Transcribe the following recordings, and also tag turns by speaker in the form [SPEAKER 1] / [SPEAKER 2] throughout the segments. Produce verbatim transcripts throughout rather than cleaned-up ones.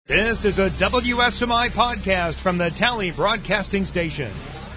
[SPEAKER 1] This is a W S M I podcast from the Tally Broadcasting Station.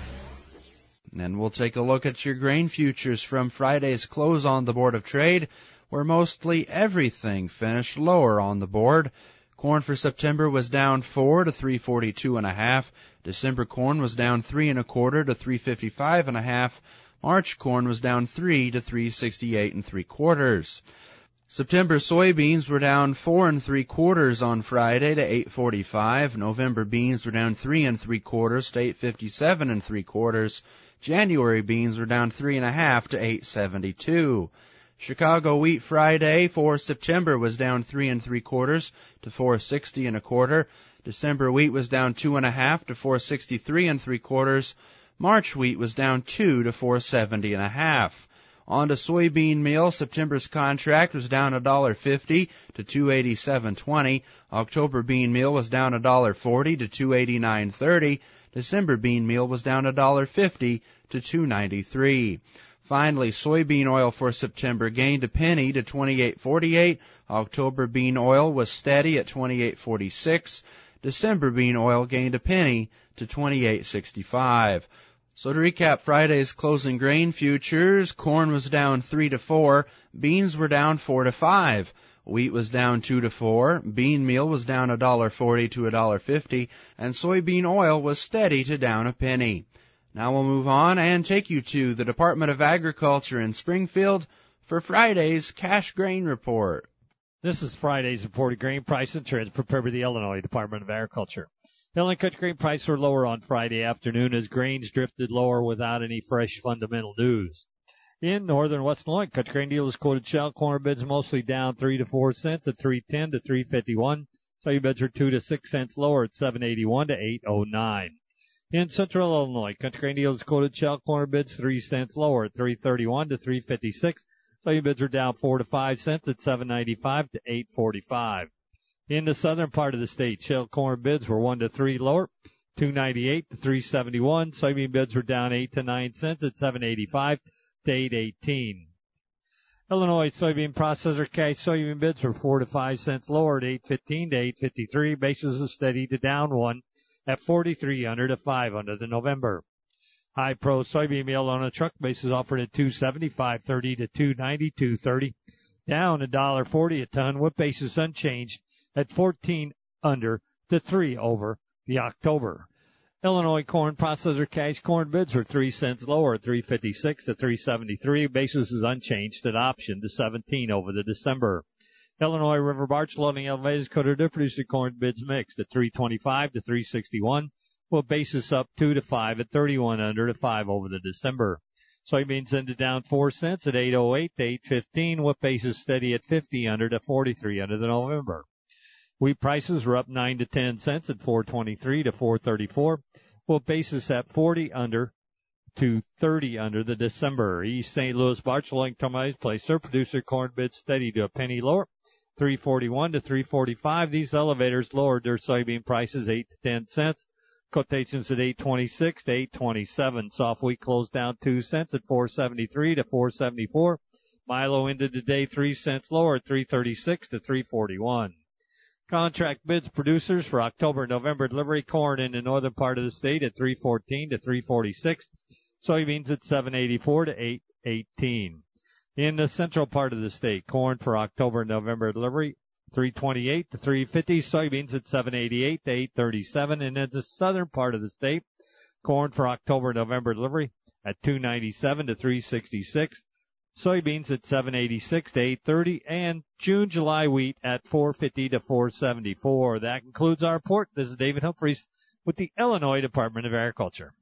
[SPEAKER 2] And we'll take a look at your grain futures from Friday's close on the Board of Trade, where mostly everything finished lower on the board. Corn for September was down four to three forty-two and a half. December corn was down three and a quarter to three fifty-five and a half. March corn was down three to three sixty-eight and three quarters. September soybeans were down four and three quarters on Friday to eight forty-five. November beans were down three and three quarters to eight fifty-seven and three quarters. January beans were down three and a half to eight seventy-two. Chicago wheat Friday for September was down three and three quarters to four sixty and a quarter. December wheat was down two and a half to four sixty-three and three quarters. March wheat was down two to four seventy and a half. On to soybean meal, September's contract was down one dollar fifty to two eighty-seven twenty. October bean meal was down one dollar forty to two eighty-nine thirty. December bean meal was down one dollar fifty to two ninety-three. Finally, soybean oil for September gained a penny to twenty-eight forty-eight. October bean oil was steady at twenty-eight forty-six. December bean oil gained a penny to twenty-eight sixty-five. So to recap Friday's closing grain futures, corn was down three to four, beans were down four to five, wheat was down two to four, bean meal was down one dollar forty to one dollar fifty, and soybean oil was steady to down a penny. Now we'll move on and take you to the Department of Agriculture in Springfield for Friday's cash grain report.
[SPEAKER 3] This is Friday's reported grain price and trends prepared by the Illinois Department of Agriculture. Illinois country grain prices were lower on Friday afternoon as grains drifted lower without any fresh fundamental news. In northern Western Illinois, country grain dealers quoted shell corn bids mostly down three to four cents at three ten to three fifty-one. Soybean bids are two to six cents lower at seven eighty-one to eight oh nine. In central Illinois, country grain dealers quoted shell corn bids three cents lower at three thirty-one to three fifty-six. Soybean bids are down four to five cents at seven ninety-five to eight forty-five. In the southern part of the state, shell corn bids were one to three lower, two ninety-eight to three seventy-one. Soybean bids were down eight to nine cents at seven eighty-five to eight eighteen. Illinois soybean processor cash soybean bids were four to five cents lower at eight fifteen to eight fifty-three. Basis is steady to down one at forty-three under to five under the November. High Pro soybean meal on a truck basis offered at two seventy-five thirty to two ninety-two thirty, down one dollar forty a ton with basis unchanged at fourteen under to three over the October. Illinois corn processor cash corn bids were three cents lower at three fifty-six to three seventy-three. Basis is unchanged at option to seventeen over the December. Illinois River Barge loading elevators coated to producer corn bids mixed at three twenty-five to three sixty-one, with basis up two to five at thirty-one under to five over the December. Soybeans ended down four cents at eight oh eight to eight fifteen, with basis steady at fifty under to forty-three under the November. Wheat prices were up nine to ten cents at four twenty-three to four thirty-four, with basis at forty under to thirty under the December. East Saint Louis Bartolling Terminals placed their producer corn bids steady to a penny lower, three forty-one to three forty-five. These elevators lowered their soybean prices eight to ten cents. Quotations at eight twenty-six to eight twenty-seven. Soft wheat closed down two cents at four seventy-three to four seventy-four. Milo ended the day three cents lower at three thirty-six to three forty-one. Contract bids producers for October and November delivery: corn in the northern part of the state at three fourteen to three forty-six. Soybeans at seven eighty-four to eight eighteen. In the central part of the state, corn for October and November delivery three twenty-eight to three fifty. Soybeans at seven eighty-eight to eight thirty-seven. And in the southern part of the state, corn for October and November delivery at two ninety-seven to three sixty-six. Soybeans at seven eighty-six to eight thirty, and June, July wheat at four fifty to four seventy-four. That concludes our report. This is David Humphreys with the Illinois Department of Agriculture.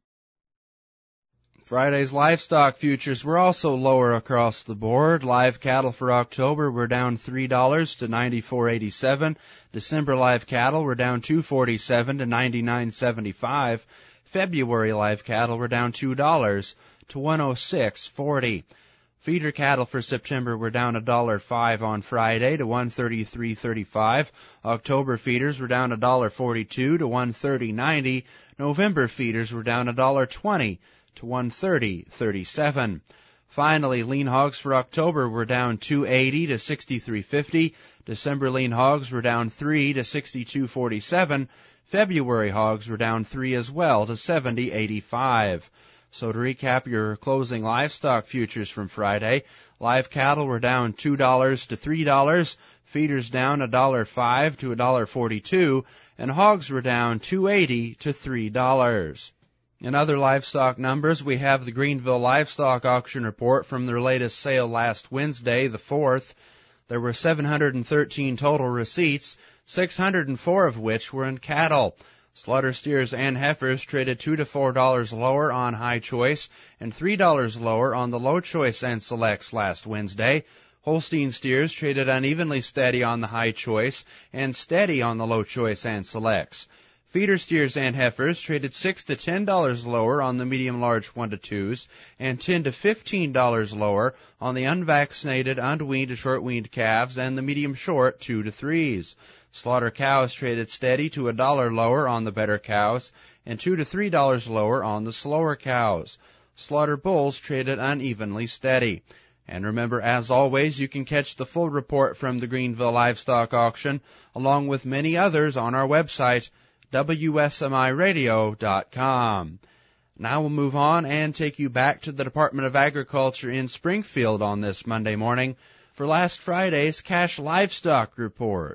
[SPEAKER 2] Friday's livestock futures were also lower across the board. Live cattle for October were down three dollars to ninety-four eighty-seven. December live cattle were down two forty-seven to ninety-nine seventy-five. February live cattle were down two dollars to one oh six forty. Feeder cattle for September were down one dollar five on Friday to one thirty-three thirty-five. October feeders were down one dollar forty-two to one thirty ninety. November feeders were down one dollar twenty to one thirty thirty-seven. Finally, lean hogs for October were down two eighty to sixty-three fifty. December lean hogs were down three to sixty-two forty-seven. February hogs were down three as well to seventy eighty-five. So to recap your closing livestock futures from Friday, live cattle were down two dollars to three dollars, feeders down one dollar five to one dollar forty-two, and hogs were down two eighty to three dollars. In other livestock numbers, we have the Greenville Livestock Auction Report from their latest sale last Wednesday, the fourth. There were seven hundred thirteen total receipts, six hundred four of which were in cattle. Slaughter steers and heifers traded two to four dollars lower on high choice and three dollars lower on the low choice and selects last Wednesday. Holstein steers traded unevenly steady on the high choice and steady on the low choice and selects. Feeder steers and heifers traded six to ten dollars lower on the medium-large one to twos and ten to fifteen dollars lower on the unvaccinated, unweaned to short-weaned calves and the medium-short two to threes. Slaughter cows traded steady to a dollar lower on the better cows and two to three dollars lower on the slower cows. Slaughter bulls traded unevenly steady. And remember, as always, you can catch the full report from the Greenville Livestock Auction, along with many others, on our website, W S M I radio dot com. Now we'll move on and take you back to the Department of Agriculture in Springfield on this Monday morning for last Friday's Cash Livestock Report.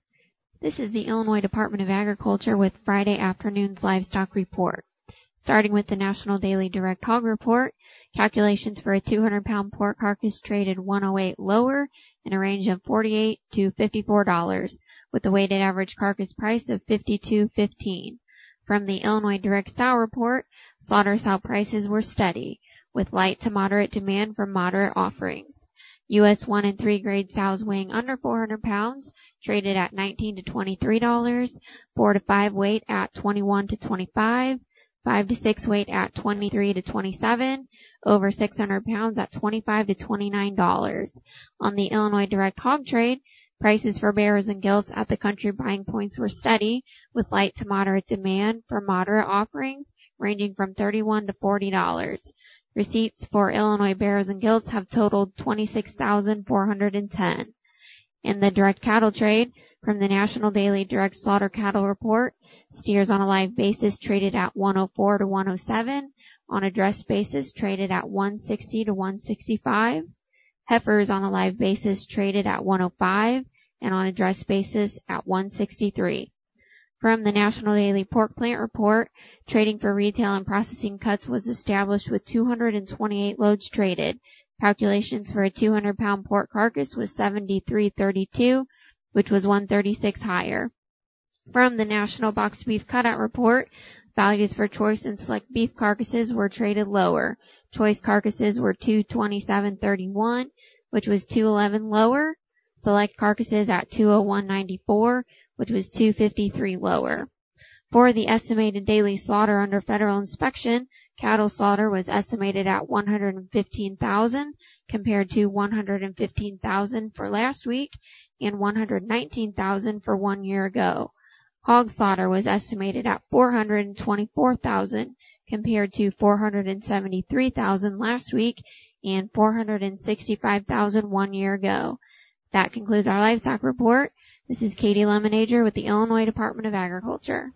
[SPEAKER 4] This is the Illinois Department of Agriculture with Friday afternoon's Livestock Report. Starting with the National Daily Direct Hog Report, calculations for a two hundred pound pork carcass traded one oh eight lower in a range of forty-eight to fifty-four dollars, with a weighted average carcass price of fifty-two fifteen. From the Illinois Direct Sow Report, slaughter sow prices were steady, with light to moderate demand for moderate offerings. U S one and three grade sows weighing under four hundred pounds traded at nineteen to twenty-three dollars, four to five weight at twenty-one to twenty-five, five to six weight at twenty-three to twenty-seven, over six hundred pounds at twenty-five to twenty-nine dollars. On the Illinois Direct Hog Trade, prices for barrows and gilts at the country buying points were steady, with light to moderate demand for moderate offerings ranging from thirty-one to forty dollars. Receipts for Illinois barrows and gilts have totaled twenty-six thousand four hundred ten. In the direct cattle trade, from the National Daily Direct Slaughter Cattle Report, steers on a live basis traded at one oh four to one oh seven, on a dressed basis traded at one sixty to one sixty-five. Heifers on a live basis traded at one oh five, and on a dressed basis at one sixty-three. From the National Daily Pork Plant Report, trading for retail and processing cuts was established with two hundred twenty-eight loads traded. Calculations for a two hundred pound pork carcass was seventy-three thirty-two, which was one thirty-six higher. From the National Boxed Beef Cutout Report, values for choice and select beef carcasses were traded lower. Choice carcasses were two twenty-seven thirty-one, which was two eleven lower. Select carcasses at two oh one ninety-four, which was two fifty-three lower. For the estimated daily slaughter under federal inspection, cattle slaughter was estimated at one hundred fifteen thousand compared to one hundred fifteen thousand for last week and one hundred nineteen thousand for one year ago. Hog slaughter was estimated at four hundred twenty-four thousand compared to four hundred seventy-three thousand last week and four hundred sixty-five thousand one year ago. That concludes our livestock report. This is Katie Lemonager with the Illinois Department of Agriculture.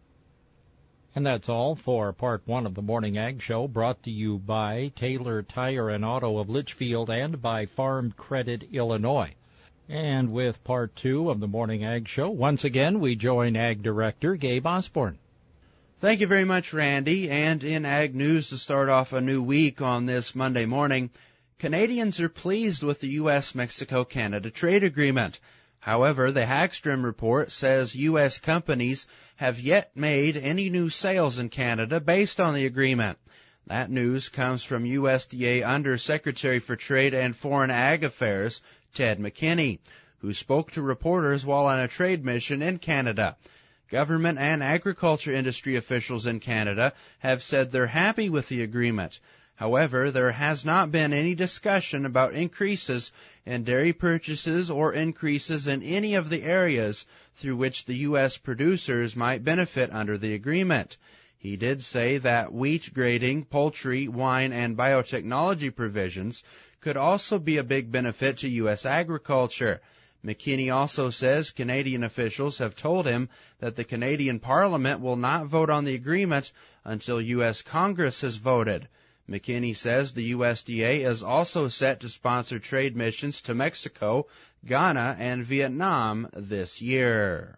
[SPEAKER 5] And that's all for part one of the Morning Ag Show, brought to you by Taylor Tire and Auto of Litchfield and by Farm Credit Illinois. And with part two of the Morning Ag Show, once again we join Ag Director Gabe Osborne.
[SPEAKER 2] Thank you very much, Randy. And in Ag News to start off a new week on this Monday morning, Canadians are pleased with the U S Mexico Canada trade agreement. However, the Hagstrom report says U S companies have yet made any new sales in Canada based on the agreement. That news comes from U S D A Undersecretary for Trade and Foreign Ag Affairs, Ted McKinney, who spoke to reporters while on a trade mission in Canada. Government and agriculture industry officials in Canada have said they're happy with the agreement. However, there has not been any discussion about increases in dairy purchases or increases in any of the areas through which the U S producers might benefit under the agreement. He did say that wheat grading, poultry, wine, and biotechnology provisions could also be a big benefit to U S agriculture. McKinney also says Canadian officials have told him that the Canadian Parliament will not vote on the agreement until U S Congress has voted. McKinney says the U S D A is also set to sponsor trade missions to Mexico, Ghana, and Vietnam this year.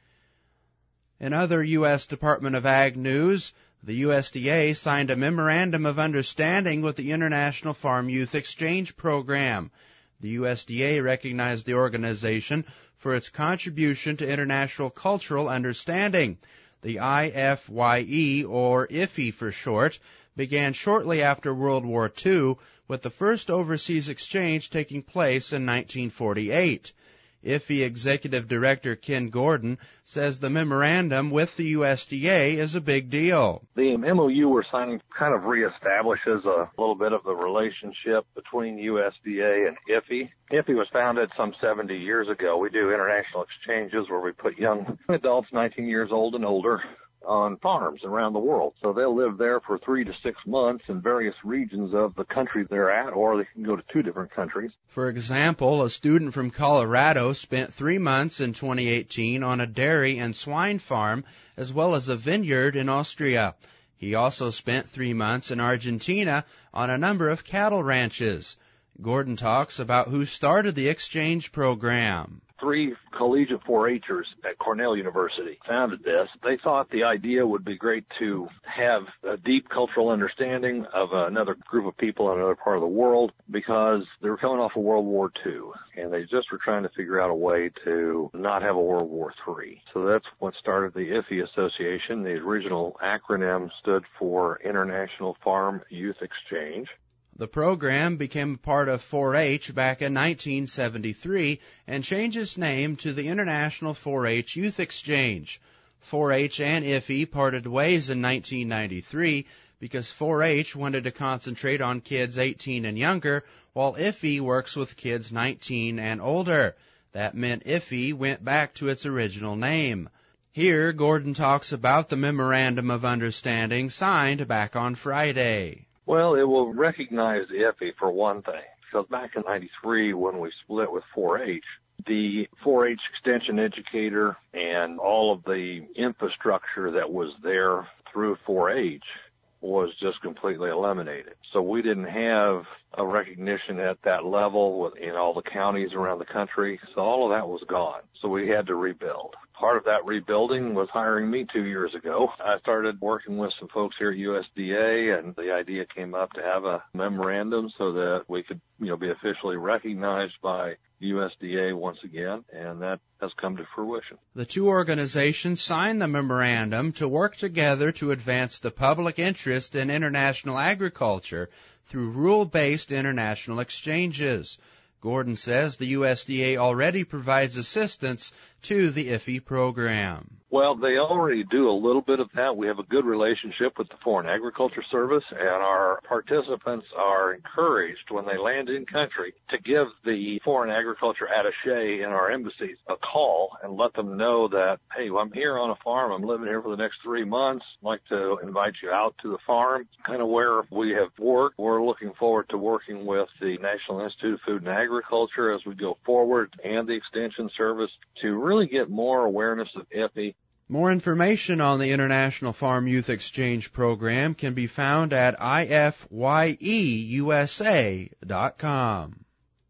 [SPEAKER 2] In other U S Department of Ag news, the U S D A signed a memorandum of understanding with the International Farm Youth Exchange Program. The U S D A recognized the organization for its contribution to international cultural understanding. The I F Y E, or I F Y for short, began shortly after World War Two, with the first overseas exchange taking place in nineteen forty-eight. I F Y Executive Director Ken Gordon says the memorandum with the U S D A is a big deal.
[SPEAKER 6] The M O U we're signing kind of reestablishes a little bit of the relationship between U S D A and I F Y. I F Y was founded some seventy years ago. We do international exchanges where we put young adults nineteen years old and older on farms around the world. So they'll live there for three to six months in various regions of the country they're at, or they can go to two different countries.
[SPEAKER 2] For example, a student from Colorado spent three months in twenty eighteen on a dairy and swine farm, as well as a vineyard in Austria. He also spent three months in Argentina on a number of cattle ranches. Gordon talks about who started the exchange program.
[SPEAKER 6] Three collegiate four H'ers at Cornell University founded this. They thought the idea would be great to have a deep cultural understanding of another group of people in another part of the world because they were coming off of World War Two, and they just were trying to figure out a way to not have a World War Three. So that's what started the I F Y Association. The original acronym stood for International Farm Youth Exchange.
[SPEAKER 2] The program became a part of four H back in nineteen seventy-three and changed its name to the International four H Youth Exchange. four H and I F Y parted ways in nineteen ninety-three because four H wanted to concentrate on kids eighteen and younger, while I F Y works with kids nineteen and older. That meant I F Y went back to its original name. Here, Gordon talks about the Memorandum of Understanding signed back on Friday.
[SPEAKER 6] Well, it will recognize the I F Y for one thing, because back in ninety-three when we split with four H, the four H extension educator and all of the infrastructure that was there through four H was just completely eliminated. So we didn't have a recognition at that level in all the counties around the country. So all of that was gone. So we had to rebuild. Part of that rebuilding was hiring me two years ago. I started working with some folks here at U S D A, and the idea came up to have a memorandum so that we could, you know, be officially recognized by U S D A once again, and that has come to fruition.
[SPEAKER 2] The two organizations signed the memorandum to work together to advance the public interest in international agriculture through rule-based international exchanges. Gordon says the U S D A already provides assistance to the I F Y program.
[SPEAKER 6] Well, they already do a little bit of that. We have a good relationship with the Foreign Agriculture Service, and our participants are encouraged when they land in country to give the foreign agriculture attaché in our embassies a call and let them know that, hey, I'm here on a farm. I'm living here for the next three months. I'd like to invite you out to the farm. Kind of where we have worked. We're looking forward to working with the National Institute of Food and Agriculture as we go forward and the Extension Service to really get more awareness of I F Y.
[SPEAKER 2] More information on the International Farm Youth Exchange Program can be found at I F Y E U S A dot com.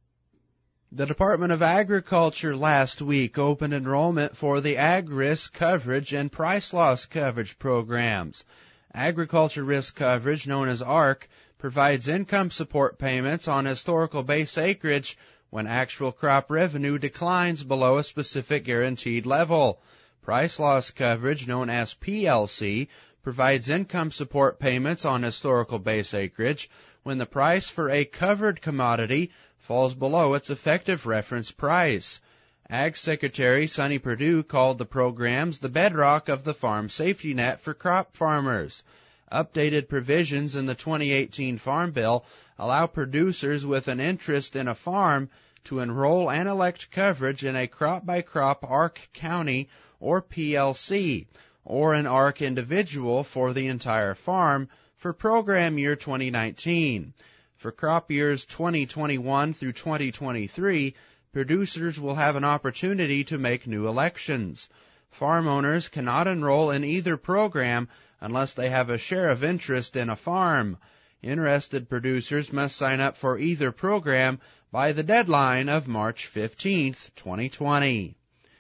[SPEAKER 2] The Department of Agriculture last week opened enrollment for the Ag Risk Coverage and Price Loss Coverage programs. Agriculture Risk Coverage, known as A R C, provides income support payments on historical base acreage when actual crop revenue declines below a specific guaranteed level. Price loss coverage, known as P L C, provides income support payments on historical base acreage when the price for a covered commodity falls below its effective reference price. Ag Secretary Sonny Perdue called the programs the bedrock of the farm safety net for crop farmers. Updated provisions in the twenty eighteen Farm Bill allow producers with an interest in a farm to enroll and elect coverage in a crop-by-crop A R C county or P L C. or an A R C individual for the entire farm for program year twenty nineteen. For crop years twenty twenty-one through twenty twenty-three, producers will have an opportunity to make new elections. Farm owners cannot enroll in either program unless they have a share of interest in a farm. Interested producers must sign up for either program by the deadline of March fifteenth, twenty twenty.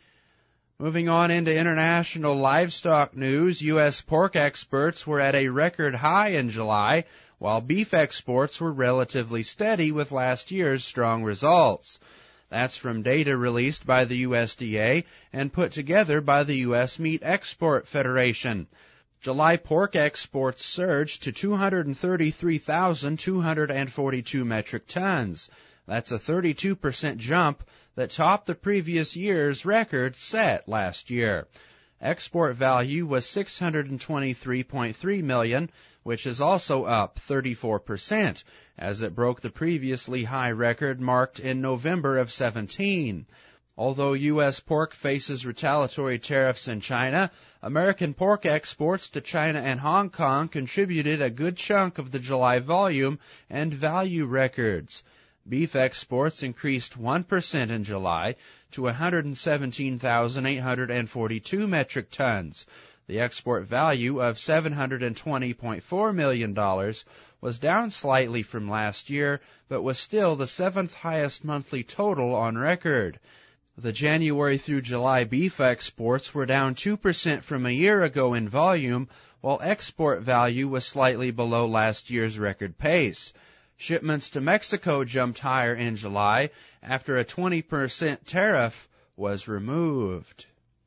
[SPEAKER 2] Moving on into international livestock news, U S pork exports were at a record high in July, while beef exports were relatively steady with last year's strong results. That's from data released by the U S D A and put together by the U S Meat Export Federation. July pork exports surged to two hundred thirty-three thousand two hundred forty-two metric tons. That's a thirty-two percent jump that topped the previous year's record set last year. Export value was six hundred twenty-three point three million dollars, which is also up thirty-four percent, as it broke the previously high record marked in November of seventeen. Although U S pork faces retaliatory tariffs in China, American pork exports to China and Hong Kong contributed a good chunk of the July volume and value records. Beef exports increased one percent in July to one hundred seventeen thousand eight hundred forty-two metric tons. The export value of seven hundred twenty point four million dollars was down slightly from last year, but was still the seventh highest monthly total on record. The January through July beef exports were down two percent from a year ago in volume, while export value was slightly below last year's record pace. Shipments to Mexico jumped higher in July after a twenty percent tariff was removed.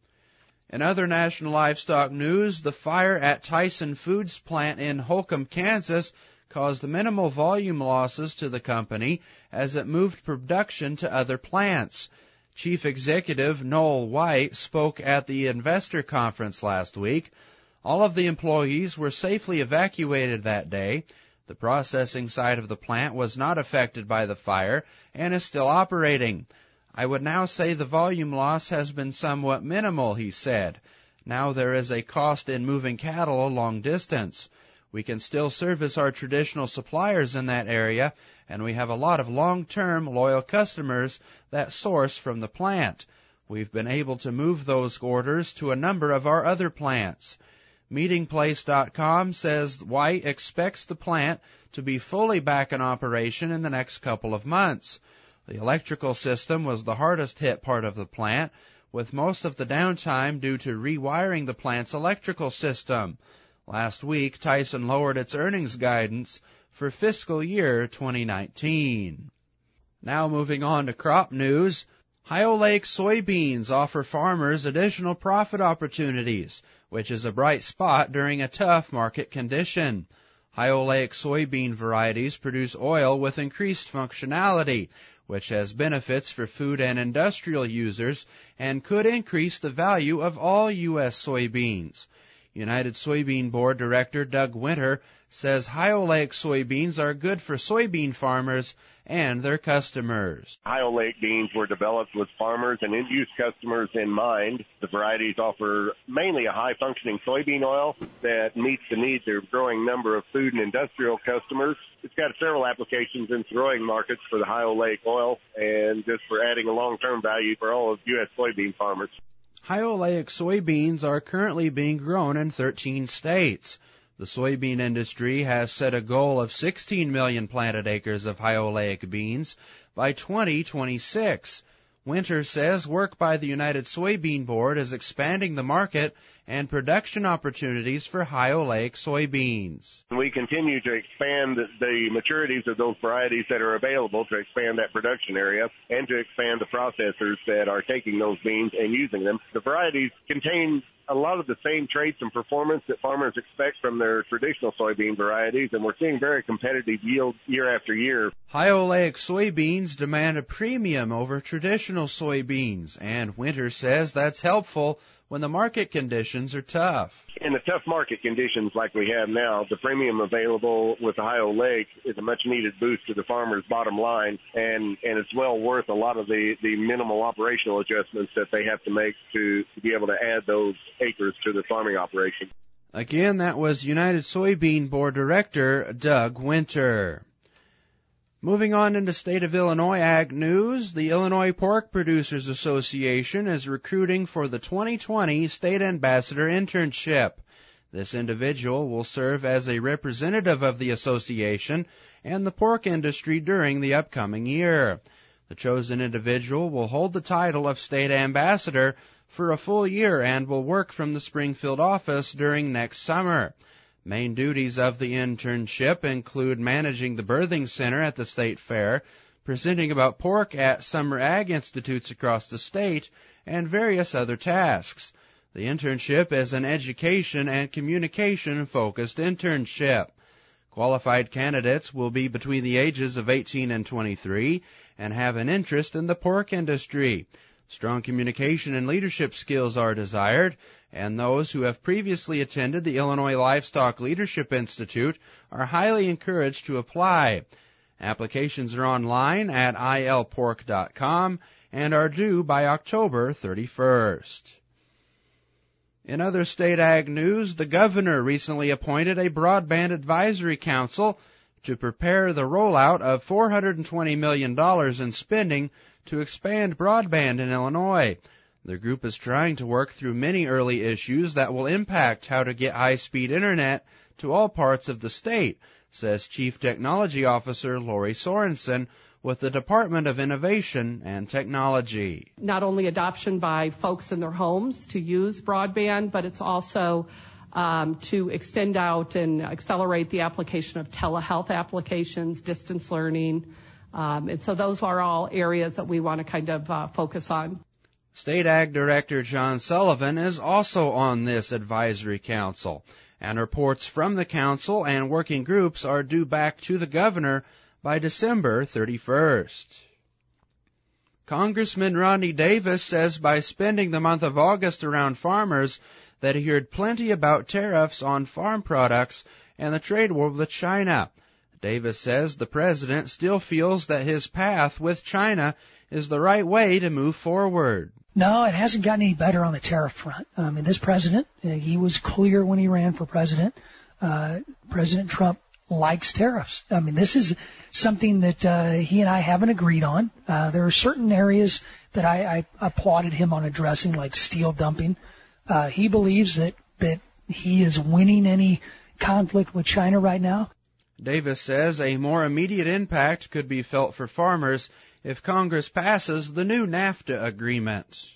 [SPEAKER 2] In other national livestock news, the fire at Tyson Foods plant in Holcomb, Kansas, caused minimal volume losses to the company as it moved production to other plants. Chief Executive Noel White spoke at the investor conference last week. All of the employees were safely evacuated that day. The processing side of the plant was not affected by the fire and is still operating. I would now say the volume loss has been somewhat minimal, he said. Now there is a cost in moving cattle a long distance. We can still service our traditional suppliers in that area, and we have a lot of long-term, loyal customers that source from the plant. We've been able to move those orders to a number of our other plants. Meeting Place dot com says White expects the plant to be fully back in operation in the next couple of months. The electrical system was the hardest hit part of the plant, with most of the downtime due to rewiring the plant's electrical system. Last week, Tyson lowered its earnings guidance for fiscal year twenty nineteen. Now moving on to crop news. Ohio Lake soybeans offer farmers additional profit opportunities, which is a bright spot during a tough market condition. Ohio Lake soybean varieties produce oil with increased functionality, which has benefits for food and industrial users and could increase the value of all U S soybeans. United Soybean Board Director Doug Winter says Ohio Lake soybeans are good for soybean farmers and their customers.
[SPEAKER 7] Ohio Lake beans were developed with farmers and end-use customers in mind. The varieties offer mainly a high-functioning soybean oil that meets the needs of a growing number of food and industrial customers. It's got several applications in growing markets for the Ohio Lake oil and just for adding a long-term value for all of U S soybean farmers.
[SPEAKER 2] Ohio Lake soybeans are currently being grown in thirteen states. The soybean industry has set a goal of sixteen million planted acres of Ohio Lake beans by twenty twenty-six. Winter says work by the United Soybean Board is expanding the market and production opportunities for Ohio Lake soybeans.
[SPEAKER 7] We continue to expand the maturities of those varieties that are available to expand that production area and to expand the processors that are taking those beans and using them. The varieties contain a lot of the same traits and performance that farmers expect from their traditional soybean varieties, and we're seeing very competitive yields year after year.
[SPEAKER 2] Ohio Lake soybeans demand a premium over traditional soybeans, and Winter says that's helpful when the market conditions are tough.
[SPEAKER 7] In the tough market conditions like we have now, the premium available with Ohio Lake is a much-needed boost to the farmer's bottom line, and, and it's well worth a lot of the, the minimal operational adjustments that they have to make to, to be able to add those acres to the farming operation.
[SPEAKER 2] Again, that was United Soybean Board Director Doug Winter. Moving on into state of Illinois ag news, the Illinois Pork Producers Association is recruiting for the twenty twenty State Ambassador Internship. This individual will serve as a representative of the association and the pork industry during the upcoming year. The chosen individual will hold the title of State Ambassador for a full year and will work from the Springfield office during next summer. Main duties of the internship include managing the birthing center at the state fair, presenting about pork at summer ag institutes across the state, and various other tasks. The internship is an education and communication-focused internship. Qualified candidates will be between the ages of eighteen and twenty-three and have an interest in the pork industry. Strong communication and leadership skills are desired, and those who have previously attended the Illinois Livestock Leadership Institute are highly encouraged to apply. Applications are online at I L pork dot com and are due by October thirty-first. In other state ag news, the governor recently appointed a broadband advisory council to prepare the rollout of four hundred twenty million dollars in spending to expand broadband in Illinois. The group is trying to work through many early issues that will impact how to get high-speed internet to all parts of the state, says Chief Technology Officer Lori Sorensen with the Department of Innovation and Technology.
[SPEAKER 8] Not only adoption by folks in their homes to use broadband, but it's also um, to extend out and accelerate the application of telehealth applications, distance learning. Um, and so those are all areas that we want to kind of uh, focus on.
[SPEAKER 2] State Ag Director John Sullivan is also on this advisory council, and reports from the council and working groups are due back to the governor by December thirty-first. Congressman Rodney Davis says by spending the month of August around farmers that he heard plenty about tariffs on farm products and the trade war with China. Davis says the president still feels that his path with China is the right way to move forward.
[SPEAKER 9] No, it hasn't gotten any better on the tariff front. I mean, this president, uh, he was clear when he ran for president. Uh, President Trump likes tariffs. I mean, this is something that uh, he and I haven't agreed on. Uh, there are certain areas that I, I applauded him on addressing, like steel dumping. Uh, he believes that, that he is winning any conflict with China right now.
[SPEAKER 2] Davis says a more immediate impact could be felt for farmers if Congress passes the new NAFTA agreement.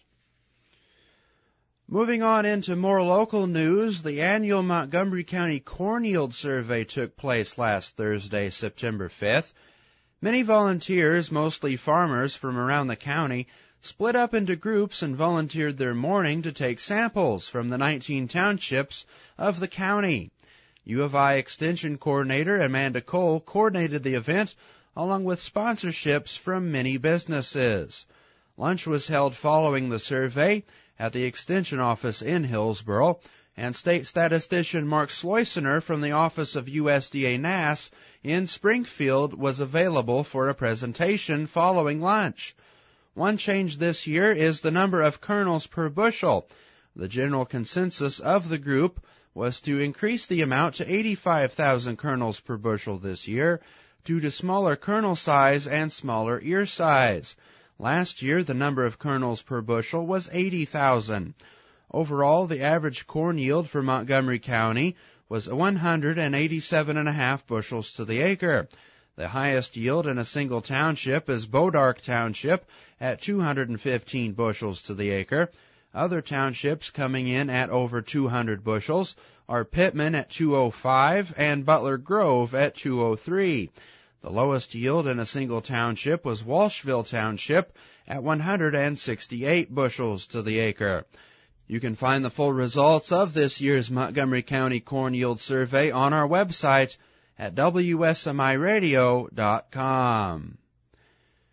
[SPEAKER 2] Moving on into more local news, the annual Montgomery County Corn Yield Survey took place last Thursday, September fifth. Many volunteers, mostly farmers from around the county, split up into groups and volunteered their morning to take samples from the nineteen townships of the county. U of I Extension Coordinator Amanda Cole coordinated the event along with sponsorships from many businesses. Lunch was held following the survey at the Extension office in Hillsboro, and State Statistician Mark Sloisener from the Office of U S D A N A S in Springfield was available for a presentation following lunch. One change this year is the number of kernels per bushel. The general consensus of the group was to increase the amount to eighty-five thousand kernels per bushel this year due to smaller kernel size and smaller ear size. Last year, the number of kernels per bushel was eighty thousand. Overall, the average corn yield for Montgomery County was one hundred eighty-seven point five bushels to the acre. The highest yield in a single township is Bodark Township at two hundred fifteen bushels to the acre. Other townships coming in at over two hundred bushels are Pittman at two oh five and Butler Grove at two oh three. The lowest yield in a single township was Walshville Township at one hundred sixty-eight bushels to the acre. You can find the full results of this year's Montgomery County Corn Yield Survey on our website at W S M I radio dot com.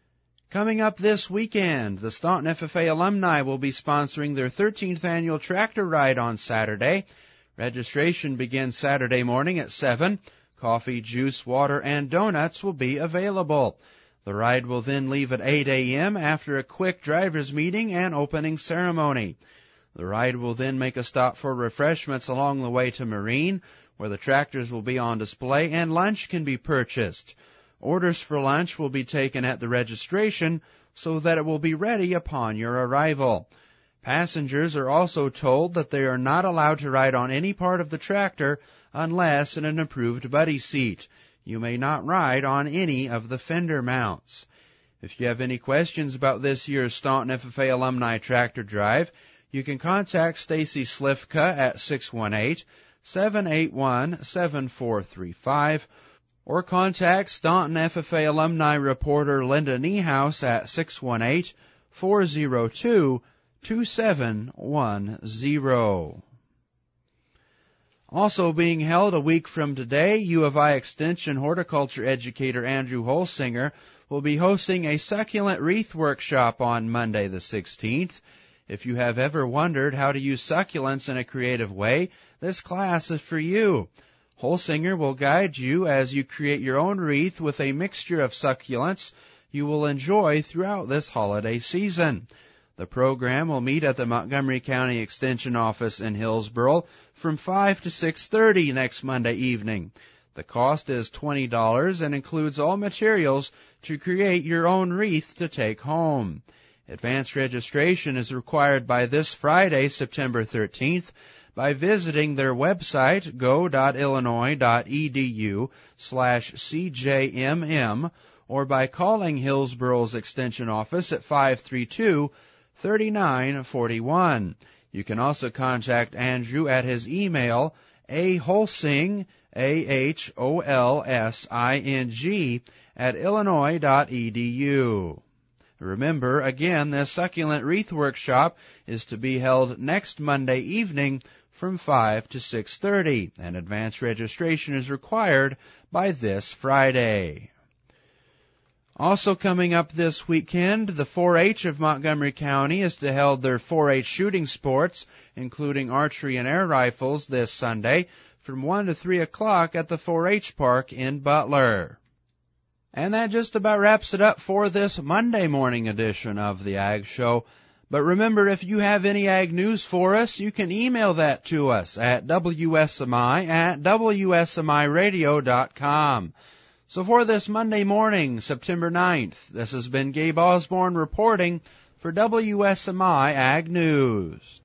[SPEAKER 2] Coming up this weekend, the Staunton F F A alumni will be sponsoring their thirteenth annual tractor ride on Saturday. Registration begins Saturday morning at seven. Coffee, juice, water, and donuts will be available. The ride will then leave at eight a.m. after a quick driver's meeting and opening ceremony. The ride will then make a stop for refreshments along the way to Marine, where the tractors will be on display and lunch can be purchased. Orders for lunch will be taken at the registration so that it will be ready upon your arrival. Passengers are also told that they are not allowed to ride on any part of the tractor unless in an approved buddy seat. You may not ride on any of the fender mounts. If you have any questions about this year's Staunton F F A Alumni Tractor Drive, you can contact Stacy Slifka at six one eight, seven eight one, seven four three five or contact Staunton F F A alumni reporter Linda Niehaus at six one eight, four oh two, two seven one zero. Also being held a week from today, U of I Extension horticulture educator Andrew Holsinger will be hosting a succulent wreath workshop on Monday the sixteenth. If you have ever wondered how to use succulents in a creative way, this class is for you. Holsinger will guide you as you create your own wreath with a mixture of succulents you will enjoy throughout this holiday season. The program will meet at the Montgomery County Extension Office in Hillsboro from five to six thirty next Monday evening. The cost is twenty dollars and includes all materials to create your own wreath to take home. Advanced registration is required by this Friday, September thirteenth, by visiting their website, go.illinois.edu slash CJMM, or by calling Hillsboro's Extension Office at five three two, three nine four one. You can also contact Andrew at his email, aholsing, A H O L S I N G, at illinois.edu. Remember, again, this succulent wreath workshop is to be held next Monday evening from five to six thirty, and advance registration is required by this Friday. Also coming up this weekend, the four H of Montgomery County is to hold their four H shooting sports, including archery and air rifles, this Sunday from one to three o'clock at the four H Park in Butler. And that just about wraps it up for this Monday morning edition of the Ag Show. But remember, if you have any ag news for us, you can email that to us at W S M I at W S M I radio dot com. So for this Monday morning, September ninth, this has been Gabe Osborne reporting for W S M I Ag News.